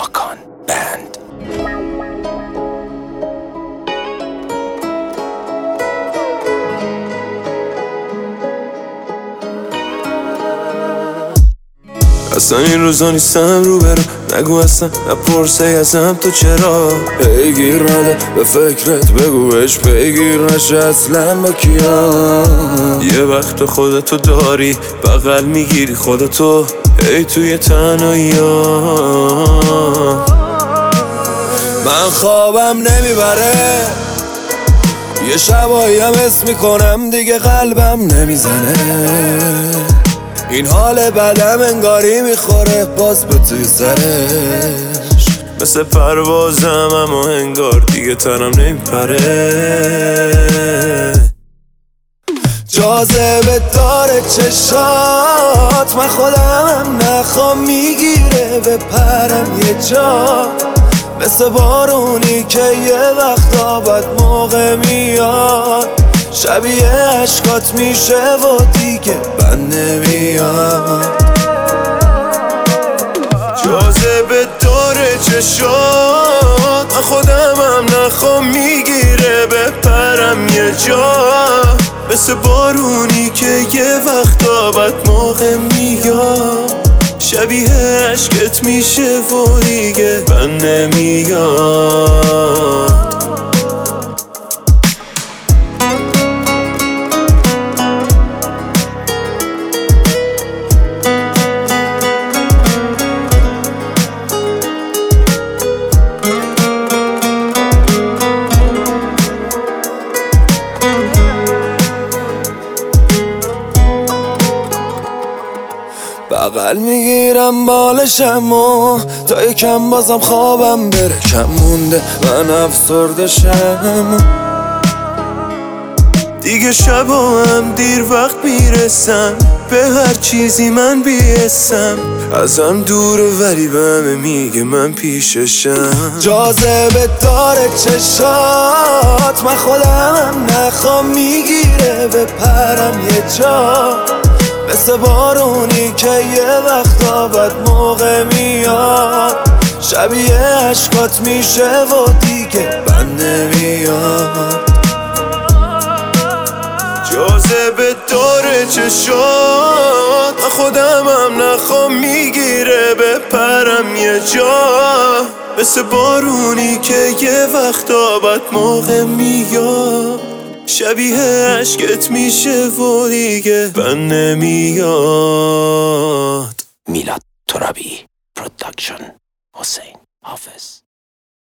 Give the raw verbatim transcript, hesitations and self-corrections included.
ماکان بند. اصلا این روزا نیستم رو برو، نگو اصلا نپرسه ازم تو چرا پیگیر نده به فکرت، بگوش پیگیر نشه اصلا با کیا. یه وقت خودتو داری بغل میگیری خودتو ای توی تنهایی ها. من خوابم نمیبره، یه شبایی هم حس میکنم دیگه قلبم نمیزنه. این حال بدم انگاری میخوره باز به توی سرش، مثل پروازم اما انگار دیگه تنم نمیپره. جاذبه داره چشات، من خودم نخوام میگیره به پرم یه جا، مثل بارونی که یه وقتا بد موقع میاد، شبیه عشقات میشه و دیگه بند نمیاد. جاذبه داره چشات، من خودمم نخوام میگیره به پرم یه جا، مثل بارونی که یه وقتا بد موقع میاد، شبیه عشقت میشه و دیگه بند نمیاد. بغل میگیرم بالشم و تا یکم بازم خوابم بره کم مونده، من افسردشم دیگه. شبا هم دیر وقت میرسم به هر چیزی من بیستم، ازم دوره ولی به همه میگه من پیششم. جاذبه داره چشات، من خودم نخوام میگیره به پرم یه جا، مثل بارونی که یه وقتا بد موقع میاد، شبیه عشقات میشه و دیگه بند نمیاد. جاذبه داره چشات، من خودمم نخوام میگیره به پرم یه جا، مثل بارونی که یه وقتا بد موقع میاد، شبیه عشقت میشه و دیگه بند نمیاد. میلاد ترابی پروداکشن، حسین حافظ.